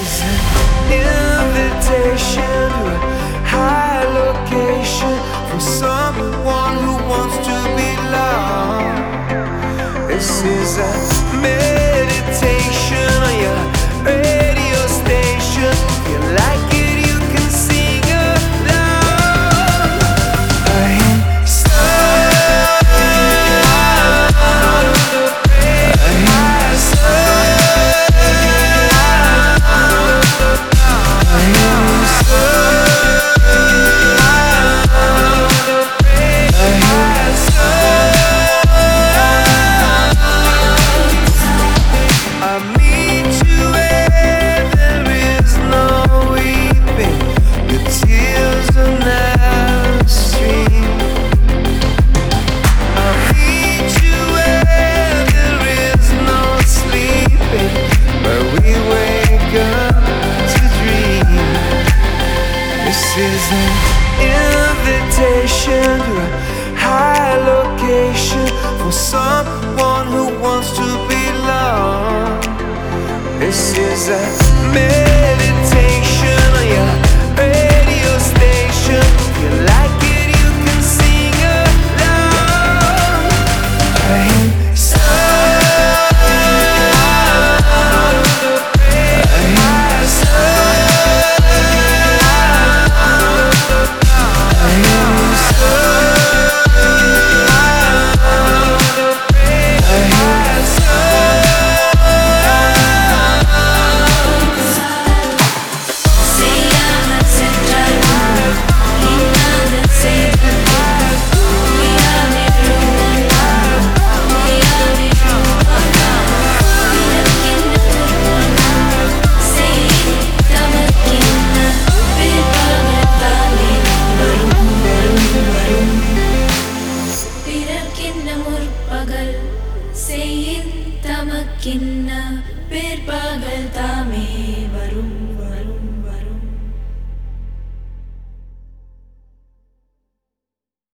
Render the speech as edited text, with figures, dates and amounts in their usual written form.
is an invitation to a high location for someone who wants to belong. This is a meditation on your radio station. If you like it, you can sing along. I am is an invitation to a high location for someone who wants to belong. This is a